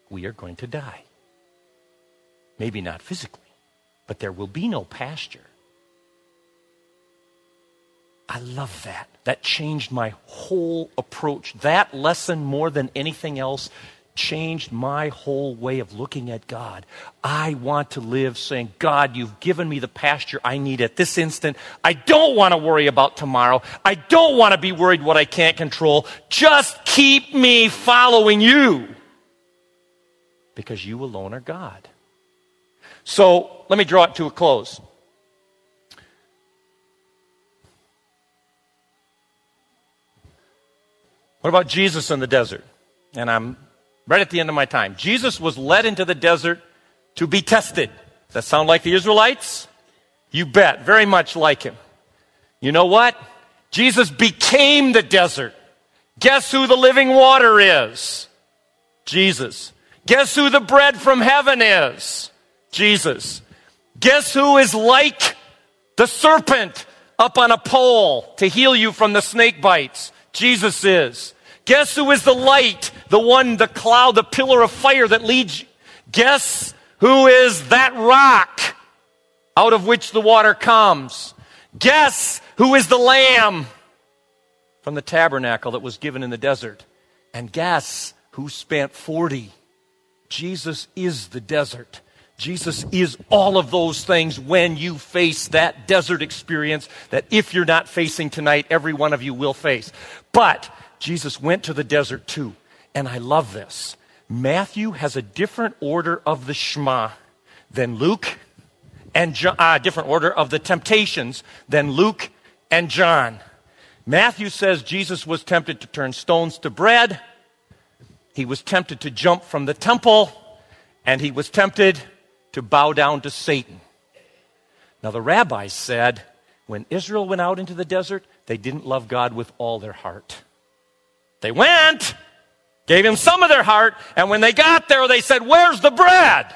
we are going to die. Maybe not physically, but there will be no pasture. I love that. That changed my whole approach. That lesson, more than anything else, changed my whole way of looking at God. I want to live saying, God, you've given me the pasture I need at this instant. I don't want to worry about tomorrow. I don't want to be worried what I can't control. Just keep me following you, because you alone are God. So let me draw it to a close. What about Jesus in the desert? And I'm right at the end of my time. Jesus was led into the desert to be tested. Does that sound like the Israelites? You bet. Very much like him. You know what? Jesus became the desert. Guess who the living water is? Jesus. Guess who the bread from heaven is? Jesus. Guess who is like the serpent up on a pole to heal you from the snake bites? Jesus is. Guess who is the light, the one, the cloud, the pillar of fire that leads you? Guess who is that rock out of which the water comes? Guess who is the lamb from the tabernacle that was given in the desert? And guess who spent 40? Jesus is the desert. Jesus is all of those things when you face that desert experience that if you're not facing tonight, every one of you will face. But Jesus went to the desert too. And I love this. Matthew has a different order of the Shema than Luke, and different order of the temptations than Luke and John. Matthew says Jesus was tempted to turn stones to bread. He was tempted to jump from the temple. And he was tempted to bow down to Satan. Now the rabbis said when Israel went out into the desert, they didn't love God with all their heart. They went, gave him some of their heart, and when they got there, they said, "Where's the bread?"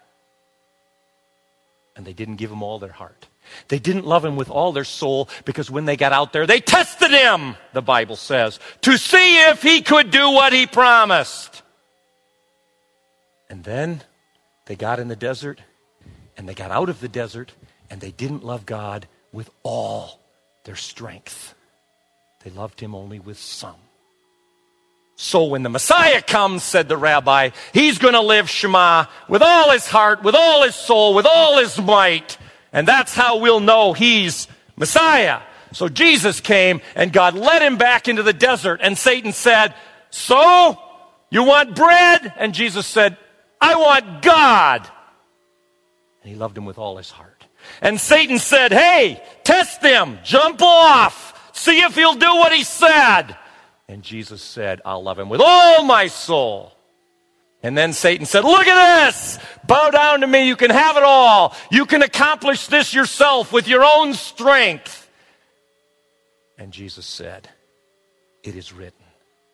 And they didn't give him all their heart. They didn't love him with all their soul, because when they got out there, they tested him, the Bible says, to see if he could do what he promised. And then they got in the desert, and they got out of the desert, and they didn't love God with all their strength. They loved him only with some. So when the Messiah comes, said the rabbi, he's going to live Shema with all his heart, with all his soul, with all his might. And that's how we'll know he's Messiah. So Jesus came, and God led him back into the desert. And Satan said, "So, you want bread?" And Jesus said, "I want God." And he loved him with all his heart. And Satan said, "Hey, test him, jump off, see if he'll do what he said." And Jesus said, "I'll love him with all my soul." And then Satan said, "Look at this, bow down to me, you can have it all. You can accomplish this yourself with your own strength." And Jesus said, "It is written,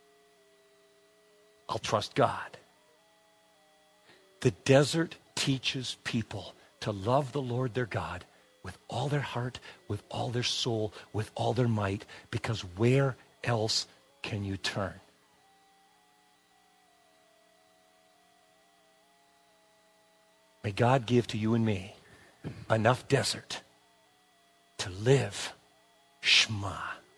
I'll trust God." The desert teaches people to love the Lord their God with all their heart, with all their soul, with all their might, because where else can you turn? May God give to you and me enough desert to live Shema.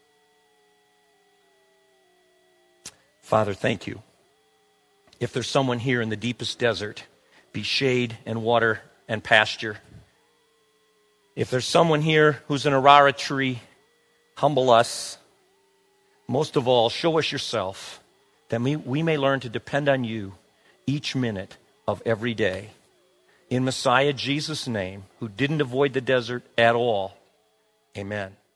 Father, thank you. If there's someone here in the deepest desert, be shade and water and pasture. If there's someone here who's an Arara tree, humble us. Most of all, show us yourself, that we may learn to depend on you each minute of every day. In Messiah Jesus' name, who didn't avoid the desert at all, amen.